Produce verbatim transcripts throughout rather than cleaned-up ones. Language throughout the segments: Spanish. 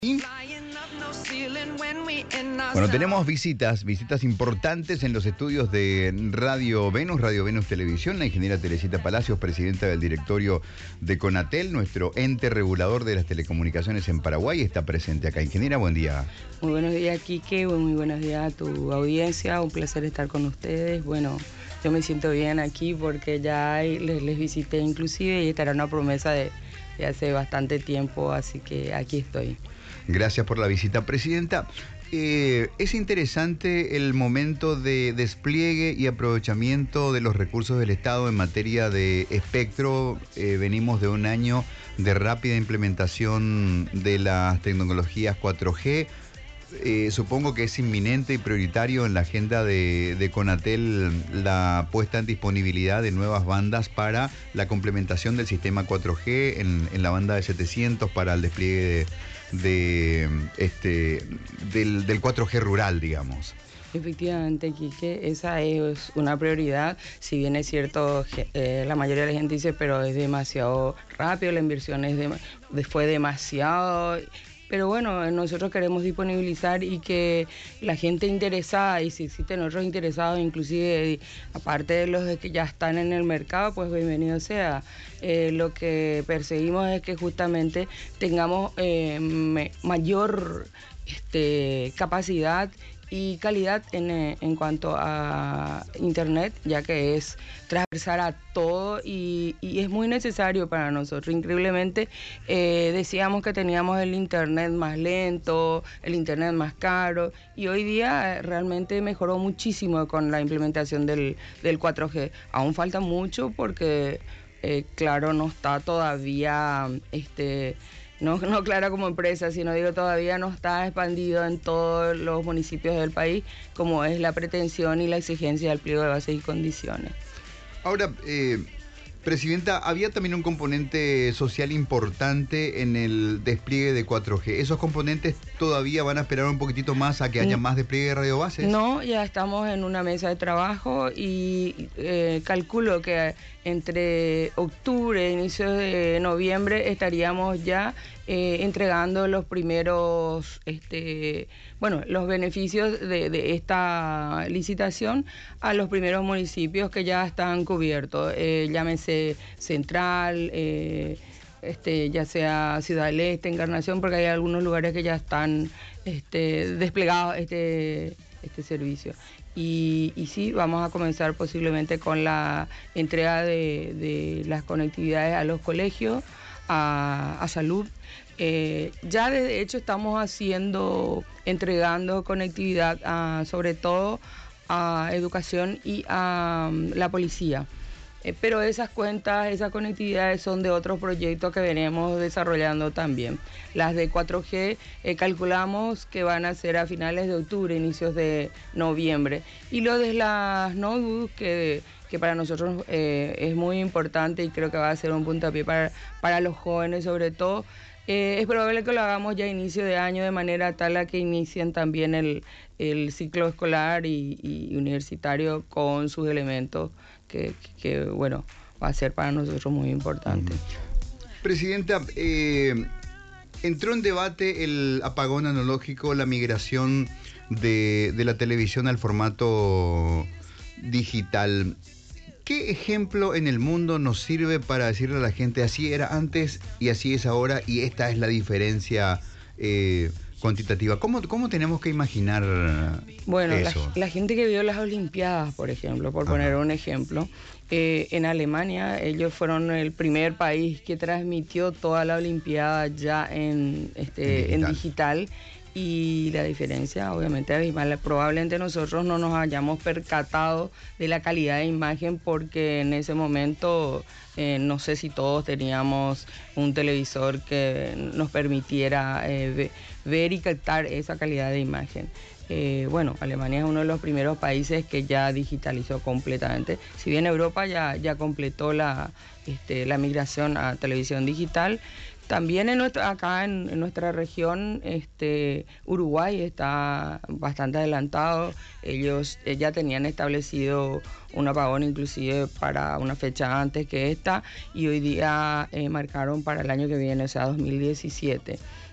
Bueno, tenemos visitas, visitas importantes en los estudios de Radio Venus, Radio Venus Televisión. La ingeniera Teresita Palacios, presidenta del directorio de Conatel, nuestro ente regulador de las telecomunicaciones en Paraguay, está presente acá. Ingeniera, buen día. Muy buenos días, Quique, muy buenos días a tu audiencia, un placer estar con ustedes. Bueno, yo me siento bien aquí porque ya les, les visité inclusive y esta era una promesa de, de hace bastante tiempo, así que aquí estoy. Gracias por la visita, presidenta. Eh, es interesante el momento de despliegue y aprovechamiento de los recursos del Estado en materia de espectro. Eh, venimos de un año de rápida implementación de las tecnologías cuatro G. Eh, supongo que es inminente y prioritario en la agenda de, de Conatel la puesta en disponibilidad de nuevas bandas para la complementación del sistema cuatro G en, en la banda de setecientos para el despliegue de... De, este, del, del cuatro G rural, digamos. Efectivamente, Quique, esa es una prioridad. Si bien es cierto, eh, la mayoría de la gente dice, pero es demasiado rápido, la inversión es de, fue demasiado... Pero bueno, nosotros queremos disponibilizar y que la gente interesada, y si existen otros interesados, inclusive aparte de los que ya están en el mercado, pues bienvenido sea. Eh, lo que perseguimos es que justamente tengamos eh, me, mayor este, capacidad y calidad en, en cuanto a internet, ya que es transversal a todo y, y es muy necesario para nosotros. Increíblemente eh, decíamos que teníamos el internet más lento, el internet más caro, y hoy día eh, realmente mejoró muchísimo con la implementación del, del cuatro G. Aún falta mucho porque, eh, claro, no está todavía... este No, no clara como empresa, sino digo todavía no está expandido en todos los municipios del país, como es la pretensión y la exigencia del pliego de bases y condiciones. Ahora, eh, presidenta, había también un componente social importante en el despliegue de cuatro G. ¿Esos componentes todavía van a esperar un poquitito más a que haya más despliegue de radiobases? No, ya estamos en una mesa de trabajo y eh, calculo que entre octubre e inicios de noviembre estaríamos ya eh, entregando los primeros, este, bueno, los beneficios de, de esta licitación a los primeros municipios que ya están cubiertos, eh, llámese Central, eh, este, ya sea Ciudad del Este, Encarnación, porque hay algunos lugares que ya están este, desplegados este, este servicio. Y, y sí, vamos a comenzar posiblemente con la entrega de, de las conectividades a los colegios, a, a salud. Eh, ya de hecho estamos haciendo, entregando conectividad a, sobre todo a educación y a um, la policía. Eh, pero esas cuentas, esas conectividades son de otros proyectos que venimos desarrollando también. Las de cuatro G eh, calculamos que van a ser a finales de octubre, inicios de noviembre. Y lo de las notebooks, que, que para nosotros eh, es muy importante y creo que va a ser un puntapié para, para los jóvenes sobre todo, eh, es probable que lo hagamos ya a inicio de año de manera tal a que inicien también el, el ciclo escolar y, y universitario con sus elementos. Que, que, bueno, va a ser para nosotros muy importante. Presidenta, eh, entró en debate el apagón analógico, la migración de, de la televisión al formato digital. ¿Qué ejemplo en el mundo nos sirve para decirle a la gente así era antes y así es ahora y esta es la diferencia eh, cuantitativa? ¿Cómo, ¿Cómo tenemos que imaginar bueno, eso? La, la gente que vio las Olimpiadas, por ejemplo, por Ajá. poner un ejemplo, eh, en Alemania ellos fueron el primer país que transmitió toda la Olimpiada ya en, este, en digital. En digital y la diferencia obviamente abismal. Probablemente nosotros no nos hayamos percatado de la calidad de imagen porque en ese momento eh, no sé si todos teníamos un televisor que nos permitiera eh, ver y captar esa calidad de imagen. Eh, bueno, Alemania es uno de los primeros países que ya digitalizó completamente. Si bien Europa ya, ya completó la, este, la migración a televisión digital, también en nuestra, acá en, en nuestra región, este, Uruguay está bastante adelantado. Ellos eh, ya tenían establecido un apagón inclusive para una fecha antes que esta y hoy día eh, marcaron para el año que viene, o sea, dos mil diecisiete.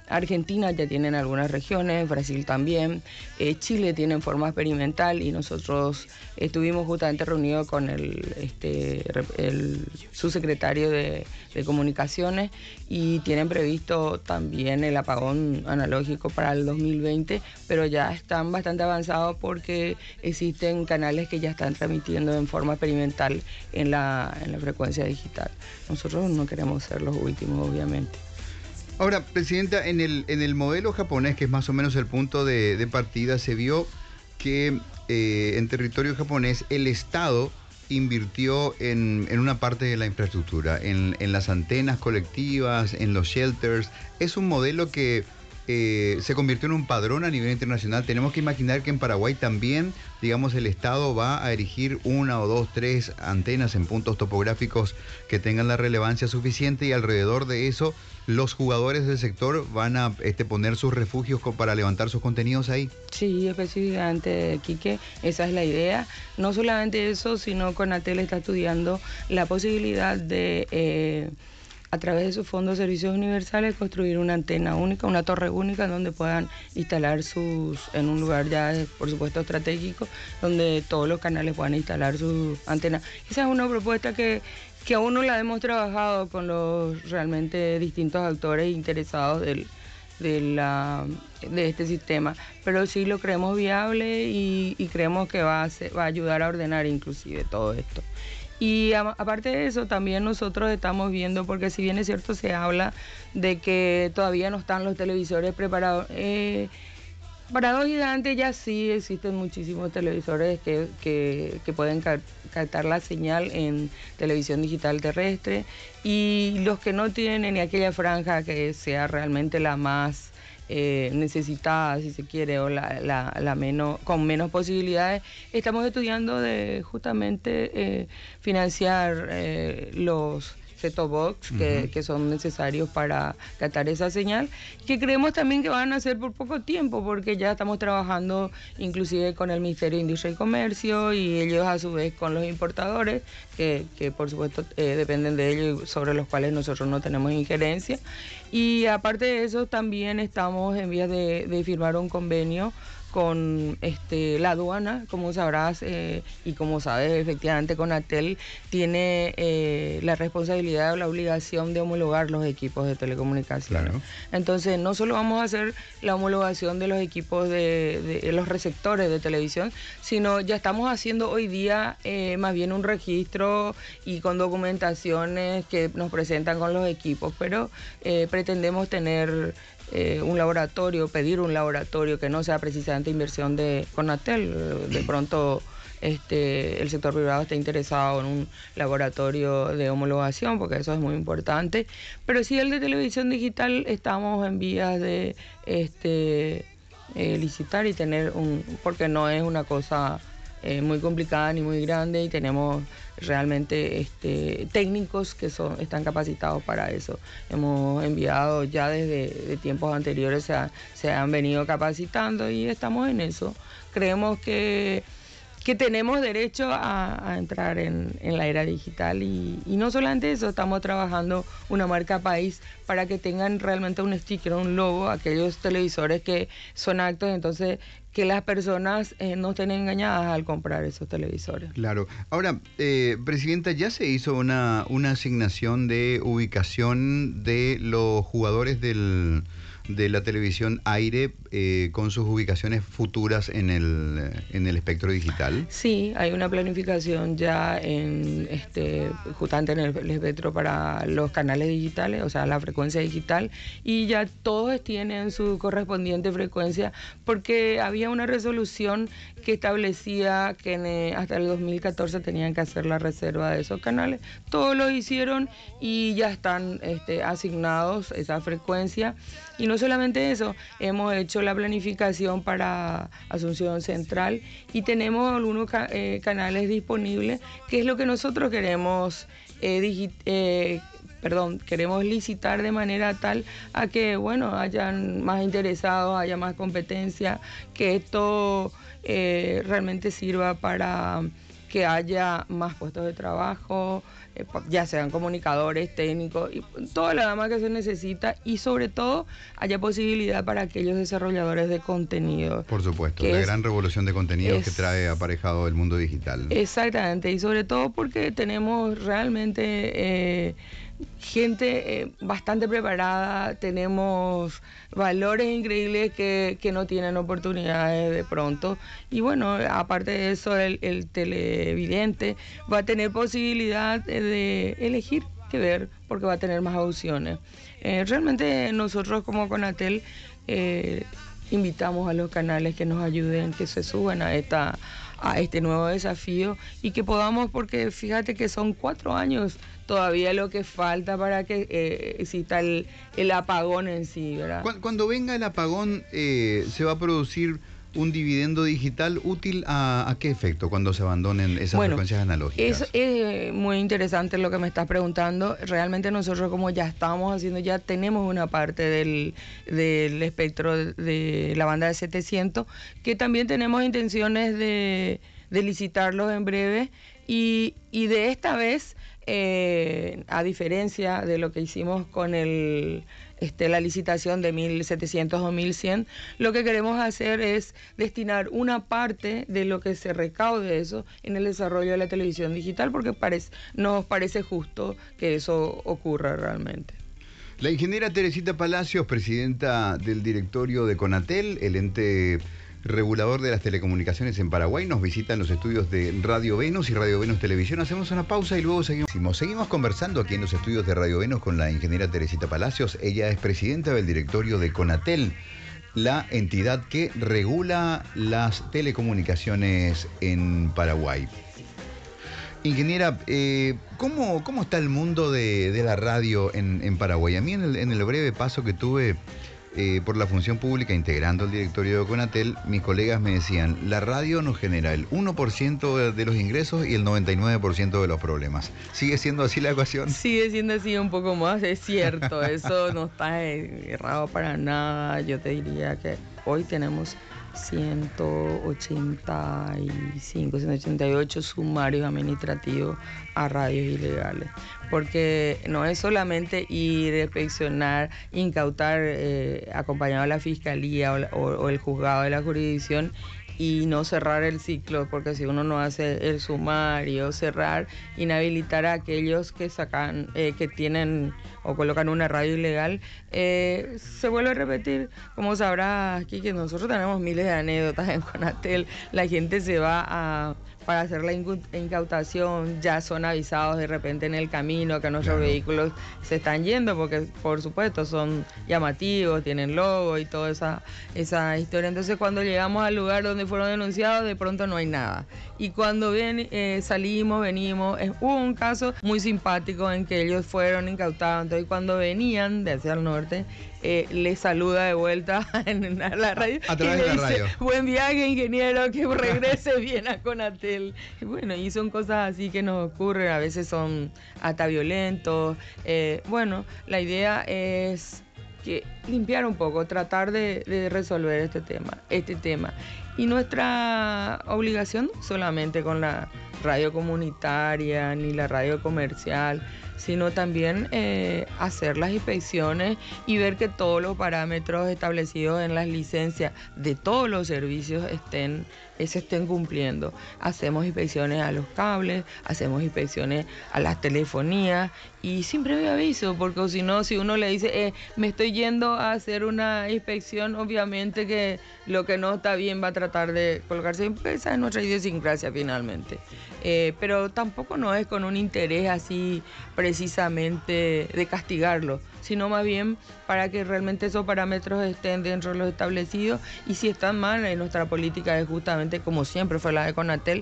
Argentina ya tienen algunas regiones, Brasil también, eh, Chile tiene en forma experimental y nosotros estuvimos justamente reunidos con el, este, el subsecretario de, de Comunicaciones y tienen previsto también el apagón analógico para el dos mil veinte, pero ya están bastante avanzados porque existen canales que ya están transmitiendo en forma experimental en la, en la frecuencia digital. Nosotros no queremos ser los últimos, obviamente. Ahora, Presidenta, en el, en el modelo japonés, que es más o menos el punto de, de partida, se vio que eh, en territorio japonés el Estado invirtió en, en una parte de la infraestructura, en, en las antenas colectivas, en los shelters. Es un modelo que eh, se convirtió en un padrón a nivel internacional. Tenemos que imaginar que en Paraguay también, digamos, el Estado va a erigir una o dos, tres antenas en puntos topográficos que tengan la relevancia suficiente y alrededor de eso los jugadores del sector van a este, poner sus refugios para levantar sus contenidos ahí. Sí, específicamente, Quique, esa es la idea. No solamente eso, sino Conatel está estudiando la posibilidad de, eh, a través de sus fondos de servicios universales, construir una antena única, una torre única, donde puedan instalar sus, en un lugar ya, por supuesto, estratégico, donde todos los canales puedan instalar sus antenas. Esa es una propuesta que que aún no la hemos trabajado con los realmente distintos actores interesados del, de, la, de este sistema, pero sí lo creemos viable y, y creemos que va a, ser, va a ayudar a ordenar inclusive todo esto. Y a, aparte de eso, también nosotros estamos viendo, porque si bien es cierto, se habla de que todavía no están los televisores preparados, eh, para dos gigantes ya sí existen muchísimos televisores que, que, que pueden ca captar la señal en televisión digital terrestre, y los que no tienen ni aquella franja que sea realmente la más eh, necesitada, si se quiere, o la, la, la menos, con menos posibilidades, estamos estudiando de justamente eh, financiar eh, los set-top box que, uh-huh. que son necesarios para captar esa señal, que creemos también que van a ser por poco tiempo, porque ya estamos trabajando inclusive con el Ministerio de Industria y Comercio y ellos a su vez con los importadores, que, que por supuesto eh, dependen de ellos, sobre los cuales nosotros no tenemos injerencia. Y aparte de eso, también estamos en vías de, de firmar un convenio con este, la aduana, como sabrás, eh, y como sabes, efectivamente Conatel tiene eh, la responsabilidad o la obligación de homologar los equipos de telecomunicaciones. Claro. Entonces, no solo vamos a hacer la homologación de los equipos de, de los receptores de televisión, sino ya estamos haciendo hoy día eh, más bien un registro y con documentaciones que nos presentan con los equipos, pero eh, pretendemos tener Eh, un laboratorio, pedir un laboratorio que no sea precisamente inversión de Conatel. De pronto este, el sector privado está interesado en un laboratorio de homologación, porque eso es muy importante, pero sí el de televisión digital estamos en vías de este, eh, licitar y tener un, porque no es una cosa eh, muy complicada ni muy grande, y tenemos realmente este, técnicos que son, están capacitados para eso. Hemos enviado ya desde de tiempos anteriores, se, ha, se han venido capacitando y estamos en eso. Creemos que, que tenemos derecho a, a entrar en, en la era digital y, y no solamente eso, estamos trabajando una marca país para que tengan realmente un sticker, un logo, aquellos televisores que son actos, entonces que las personas eh, no estén engañadas al comprar esos televisores. Claro. Ahora, eh, Presidenta, ya se hizo una, una asignación de ubicación de los jugadores del, de la televisión aire eh, con sus ubicaciones futuras en el, en el espectro digital. Sí, hay una planificación ya en este justamente en el, el espectro para los canales digitales, o sea, la frecuencia digital, y ya todos tienen su correspondiente frecuencia, porque había una resolución que establecía que en, eh, hasta el dos mil catorce tenían que hacer la reserva de esos canales. Todos lo hicieron y ya están este, asignados esa frecuencia. Y no solamente eso, hemos hecho la planificación para Asunción Central y tenemos algunos ca eh, canales disponibles, que es lo que nosotros queremos eh, digit eh, perdón, queremos licitar de manera tal a que, bueno, hayan más interesados, haya más competencia, que esto eh, realmente sirva para que haya más puestos de trabajo, eh, ya sean comunicadores, técnicos, y toda la gama que se necesita, y sobre todo haya posibilidad para aquellos desarrolladores de contenido. Por supuesto, la es, gran revolución de contenidos es, que trae aparejado el mundo digital. Exactamente, y sobre todo porque tenemos realmente eh, gente eh, bastante preparada, tenemos valores increíbles que, que no tienen oportunidades de pronto, y bueno, aparte de eso, el, el televidente va a tener posibilidad de elegir qué ver, porque va a tener más opciones. Eh, realmente nosotros como Conatel eh, invitamos a los canales que nos ayuden, que se suban a esta a este nuevo desafío, y que podamos, porque fíjate que son cuatro años todavía lo que falta para que eh, exista el, el apagón en sí, ¿verdad? Cuando venga el apagón, eh, ¿se va a producir un dividendo digital útil a, a qué efecto cuando se abandonen esas bueno, frecuencias analógicas? Es eh, muy interesante lo que me estás preguntando. Realmente nosotros, como ya estamos haciendo, ya tenemos una parte del, del espectro de la banda de setecientos, que también tenemos intenciones de, de licitarlos en breve, y, y de esta vez, eh, a diferencia de lo que hicimos con el... Este, la licitación de mil setecientos o mil cien, lo que queremos hacer es destinar una parte de lo que se recaude de eso en el desarrollo de la televisión digital, porque parece, nos parece justo que eso ocurra realmente. La ingeniera Teresita Palacios, presidenta del directorio de Conatel, el ente regulador de las telecomunicaciones en Paraguay, nos visita en los estudios de Radio Venus y Radio Venus Televisión. Hacemos una pausa y luego seguimos. Seguimos conversando aquí en los estudios de Radio Venus con la ingeniera Teresita Palacios. Ella es presidenta del directorio de Conatel, la entidad que regula las telecomunicaciones en Paraguay. Ingeniera, eh, ¿cómo, ¿cómo está el mundo de, de la radio en, en Paraguay? A mí en el, en el breve paso que tuve Eh, por la función pública integrando el directorio de Conatel, mis colegas me decían, la radio nos genera el uno por ciento de los ingresos y el noventa y nueve por ciento de los problemas. ¿Sigue siendo así la ecuación? Sigue siendo así un poco más, es cierto, eso no está errado para nada. Yo te diría que hoy tenemos ciento ochenta y cinco, ciento ochenta y ocho sumarios administrativos a radios ilegales, porque no es solamente ir, inspeccionar, incautar, eh, acompañado de la fiscalía o, o, o el juzgado de la jurisdicción, y no cerrar el ciclo, porque si uno no hace el sumario, cerrar, inhabilitar a aquellos que sacan, eh, que tienen o colocan una radio ilegal, eh, se vuelve a repetir. Como sabrás, aquí que nosotros tenemos miles de anécdotas en Conatel, la gente se va a... para hacer la incautación, ya son avisados de repente en el camino que nuestros claro. vehículos se están yendo, porque por supuesto son llamativos, tienen logo y toda esa, esa historia. Entonces cuando llegamos al lugar donde fueron denunciados, de pronto no hay nada. Y cuando ven, eh, salimos, venimos, eh, hubo un caso muy simpático en que ellos fueron incautados, entonces cuando venían de hacia el norte, Eh, le saluda de vuelta en la radio a, a través y le de la dice, radio. buen viaje, ingeniero, que regrese bien a Conatel. Y bueno, y son cosas así que nos ocurren, a veces son hasta violentos. Eh, bueno, la idea es que limpiar un poco, tratar de, de resolver este tema, este tema. Y nuestra obligación no solamente con la radio comunitaria ni la radio comercial, sino también eh, hacer las inspecciones y ver que todos los parámetros establecidos en las licencias de todos los servicios estén, eh, se estén cumpliendo. Hacemos inspecciones a los cables, hacemos inspecciones a las telefonías, y sin previo aviso, porque si no, si uno le dice, eh, me estoy yendo a hacer una inspección, obviamente que lo que no está bien va a tratar de colocarse, porque esa es nuestra idiosincrasia finalmente. Eh, pero tampoco no es con un interés así precisamente de castigarlo, sino más bien para que realmente esos parámetros estén dentro de los establecidos, y si están mal, eh, nuestra política es justamente, como siempre fue la de Conatel,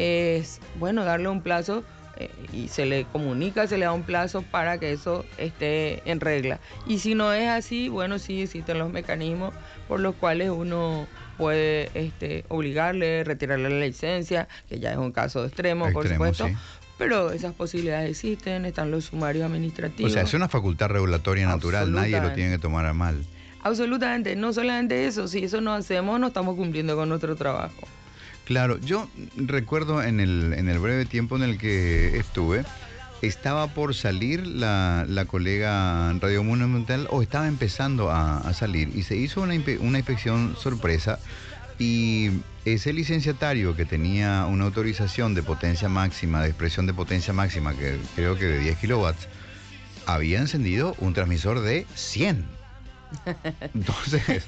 es bueno darle un plazo, eh, y se le comunica, se le da un plazo para que eso esté en regla. Y si no es así, bueno, sí existen los mecanismos por los cuales uno puede este, obligarle, retirarle la licencia, que ya es un caso extremo, extremo por supuesto. Sí. Pero esas posibilidades existen, están los sumarios administrativos. O sea, es una facultad regulatoria natural, nadie lo tiene que tomar a mal. Absolutamente, no solamente eso, si eso no hacemos, no estamos cumpliendo con nuestro trabajo. Claro, yo recuerdo en el, en el breve tiempo en el que estuve, estaba por salir la, la colega Radio Monumental, o estaba empezando a, a salir, y se hizo una, una inspección sorpresa, y ese licenciatario que tenía una autorización de potencia máxima, de expresión de potencia máxima, que creo que de diez kilowatts, había encendido un transmisor de cien. Entonces...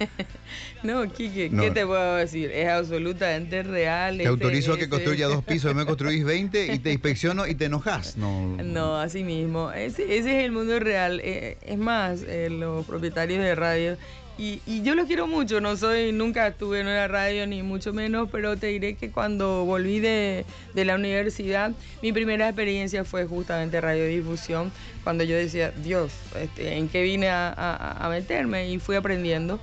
No, Quique, no, ¿qué te puedo decir? Es absolutamente real. Te autorizo a que construya dos pisos, me construís veinte y te inspecciono y te enojas. No, no, así mismo. Ese, ese es el mundo real. Eh, es más, eh, los propietarios de radio, y, y yo los quiero mucho, no soy, nunca estuve en una radio ni mucho menos, pero te diré que cuando volví de, de la universidad, mi primera experiencia fue justamente radiodifusión, cuando yo decía, Dios, este, ¿en qué vine a, a, a meterme? Y fui aprendiendo.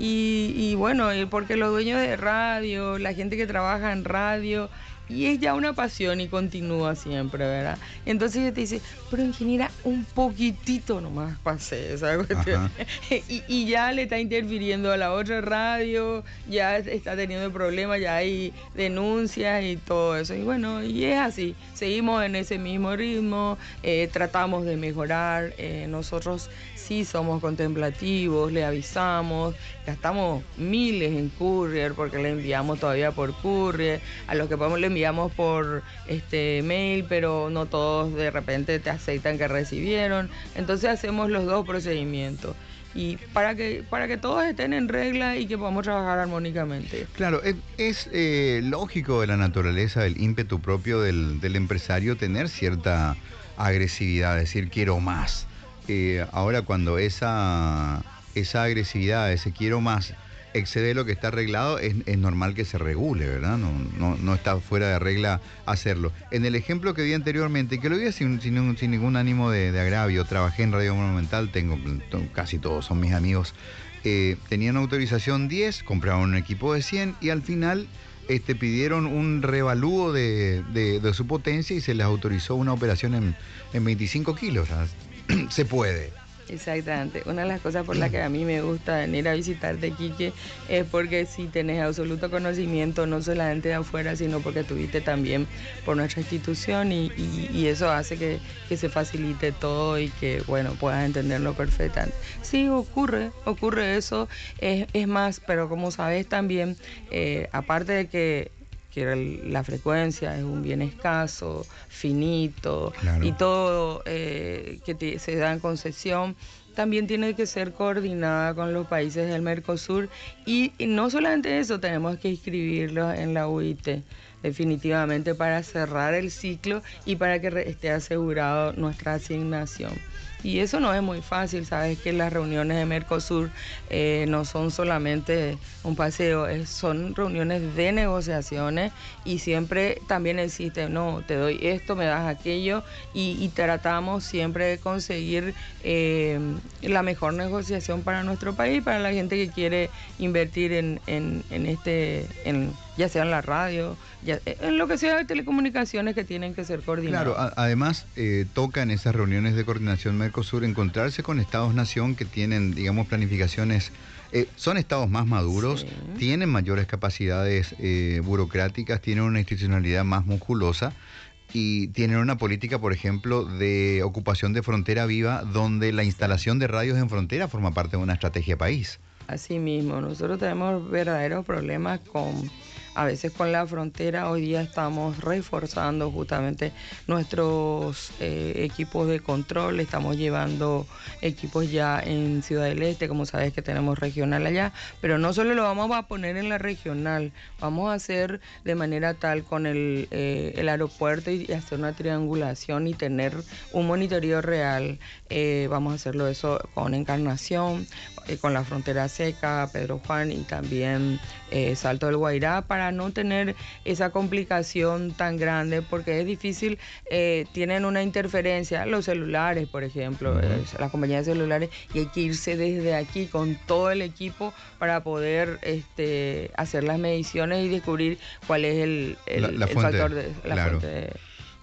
Y, y bueno, porque los dueños de radio, la gente que trabaja en radio, y es ya una pasión y continúa siempre, ¿verdad? Entonces ella te dice, pero ingeniera, un poquitito nomás pasé esa cuestión. y, y ya le está interfiriendo a la otra radio, ya está teniendo problemas, ya hay denuncias y todo eso. Y bueno, y es así, seguimos en ese mismo ritmo, eh, tratamos de mejorar, eh, nosotros sí somos contemplativos, le avisamos, gastamos miles en courier porque le enviamos todavía por courier, a los que podemos le enviamos por este mail, pero no todos de repente te aceptan que recibieron, entonces hacemos los dos procedimientos. Y para que para que todos estén en regla y que podamos trabajar armónicamente. Claro, es, es eh, lógico de la naturaleza, del ímpetu propio del, del empresario tener cierta agresividad, decir quiero más. Eh, ahora cuando esa, esa agresividad, ese quiero más, excede lo que está arreglado, es, es normal que se regule, ¿verdad? No, no, no está fuera de regla hacerlo. En el ejemplo que di anteriormente, que lo vi sin, sin, sin ningún ánimo de, de agravio, trabajé en Radio Monumental, tengo casi todos son mis amigos, eh, tenían autorización diez, compraron un equipo de cien y al final este, pidieron un revalúo de, de, de su potencia y se les autorizó una operación en, en veinticinco kilos. O sea, se puede. Exactamente. Una de las cosas por las que a mí me gusta venir a visitarte, Quique, es porque si tenés absoluto conocimiento, no solamente de afuera, sino porque tuviste también por nuestra institución y, y, y eso hace que, que se facilite todo y que, bueno, puedas entenderlo perfectamente. Sí, ocurre, ocurre eso. Es, es más, pero como sabes también, eh, aparte de que que la frecuencia es un bien escaso, finito, claro, y todo eh, que te, se da en concesión, también tiene que ser coordinada con los países del Mercosur y, y no solamente eso, tenemos que inscribirlos en la U I T definitivamente para cerrar el ciclo y para que esté asegurado nuestra asignación. Y eso no es muy fácil, sabes que las reuniones de Mercosur eh, no son solamente un paseo, es, son reuniones de negociaciones y siempre también existe, no, te doy esto, me das aquello y, y tratamos siempre de conseguir eh, la mejor negociación para nuestro país, para la gente que quiere invertir en, en, en este, en, ya sea en la radio, ya, en lo que sea de telecomunicaciones que tienen que ser coordinadas. Claro, a, además eh, toca en esas reuniones de coordinación Mercosur encontrarse con estados-nación que tienen, digamos, planificaciones, eh, son estados más maduros, sí, tienen mayores capacidades eh, burocráticas, tienen una institucionalidad más musculosa y tienen una política, por ejemplo, de ocupación de frontera viva, donde la instalación de radios en frontera forma parte de una estrategia país. Así mismo, nosotros tenemos verdaderos problemas con... A veces con la frontera. Hoy día estamos reforzando justamente nuestros eh, equipos de control, estamos llevando equipos ya en Ciudad del Este, como sabes que tenemos regional allá, pero no solo lo vamos a poner en la regional, vamos a hacer de manera tal con el, eh, el aeropuerto y hacer una triangulación y tener un monitoreo real. Eh, vamos a hacerlo eso con Encarnación, eh, con la frontera seca, Pedro Juan y también eh, Salto del Guairá, para no tener esa complicación tan grande, porque es difícil, eh, tienen una interferencia, los celulares, por ejemplo, uh-huh. eh, las compañías de celulares, y hay que irse desde aquí con todo el equipo para poder este, hacer las mediciones y descubrir cuál es el, el, la, la el fuente, factor de la claro. fuente de...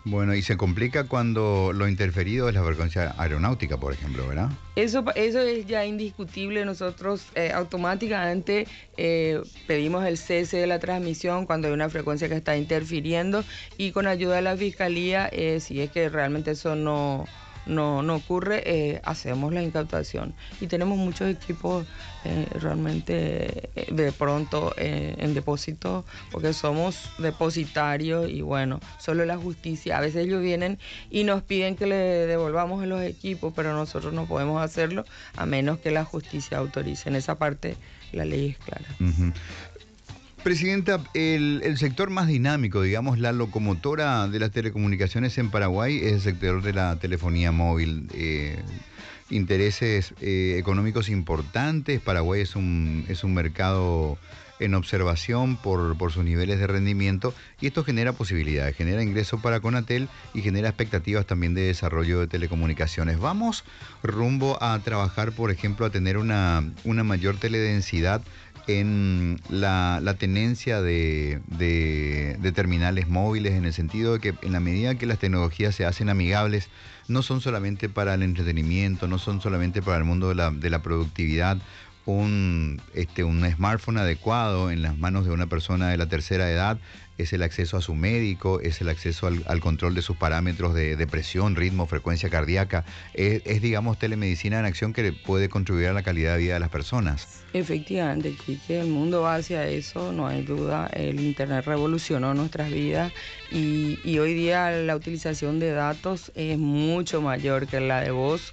Bueno, y se complica cuando lo interferido es la frecuencia aeronáutica, por ejemplo, ¿verdad? Eso, eso es ya indiscutible. Nosotros eh, automáticamente eh, pedimos el cese de la transmisión cuando hay una frecuencia que está interfiriendo, y con ayuda de la Fiscalía, eh, si es que realmente eso no... No, no ocurre, eh, hacemos la incautación. Y tenemos muchos equipos eh, realmente eh, de pronto eh, en depósito, porque somos depositarios y bueno, solo la justicia. A veces ellos vienen y nos piden que le devolvamos los equipos, pero nosotros no podemos hacerlo a menos que la justicia autorice. En esa parte la ley es clara. Uh-huh. Presidenta, el, el sector más dinámico, digamos, la locomotora de las telecomunicaciones en Paraguay es el sector de la telefonía móvil. Eh, intereses eh, económicos importantes. Paraguay es un, es un mercado en observación por, por sus niveles de rendimiento, y esto genera posibilidades, genera ingresos para Conatel y genera expectativas también de desarrollo de telecomunicaciones. Vamos rumbo a trabajar, por ejemplo, a tener una, una mayor teledensidad en la, la tenencia de, de, de terminales móviles, en el sentido de que en la medida que las tecnologías se hacen amigables, no son solamente para el entretenimiento, no son solamente para el mundo de la, de la productividad. Un, este, un smartphone adecuado en las manos de una persona de la tercera edad es el acceso a su médico, es el acceso al, al control de sus parámetros de, de presión, ritmo, frecuencia cardíaca. Es, es, digamos, telemedicina en acción que puede contribuir a la calidad de vida de las personas. Efectivamente, Quique, el mundo va hacia eso, no hay duda. El Internet revolucionó nuestras vidas y, y hoy día la utilización de datos es mucho mayor que la de voz,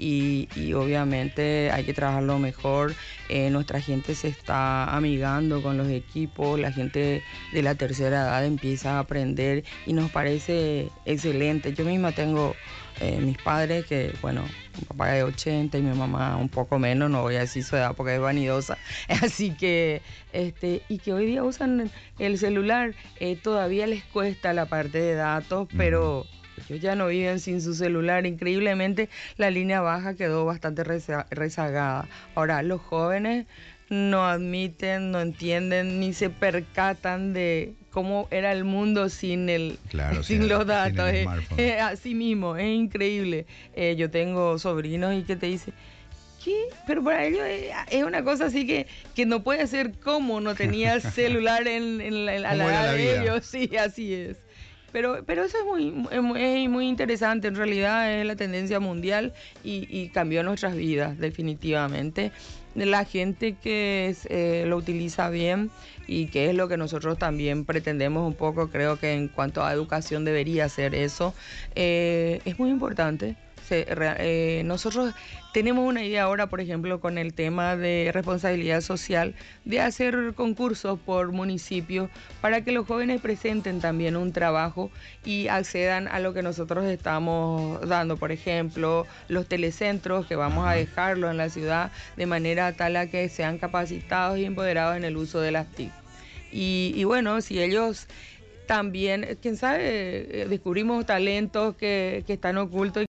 y, y obviamente hay que trabajarlo mejor. Eh, nuestra gente se está amigando con los equipos, la gente de la tercera edad empieza a aprender y nos parece excelente. Yo misma tengo eh, mis padres que, bueno, mi papá es de ochenta y mi mamá un poco menos, no voy a decir su edad porque es vanidosa, así que, este, y que hoy día usan el celular. Eh, todavía les cuesta la parte de datos, pero ellos ya no viven sin su celular. Increíblemente, la línea baja quedó bastante reza- rezagada. Ahora, los jóvenes no admiten, no entienden, ni se percatan de cómo era el mundo sin el claro, sin sí, los datos. sin el eh, eh, así mismo, es increíble. Eh, yo tengo sobrinos y que te dicen, ¿qué? Pero para ellos es, es una cosa así que, que no puede ser como no tenía el celular en, en la, en la edad la de vida? ellos. Sí, así es. Pero, pero eso es muy, es muy, es muy interesante. En realidad es la tendencia mundial y, y cambió nuestras vidas definitivamente. La gente que es, eh, lo utiliza bien, y que es lo que nosotros también pretendemos un poco, creo que en cuanto a educación debería ser eso, eh, es muy importante. Se, eh, nosotros tenemos una idea ahora, por ejemplo, con el tema de responsabilidad social, de hacer concursos por municipio para que los jóvenes presenten también un trabajo y accedan a lo que nosotros estamos dando. Por ejemplo, los telecentros, que vamos a dejarlo en la ciudad de manera tal a que sean capacitados y empoderados en el uso de las T I C. Y, y bueno, si ellos también, quién sabe, descubrimos talentos que, que están ocultos.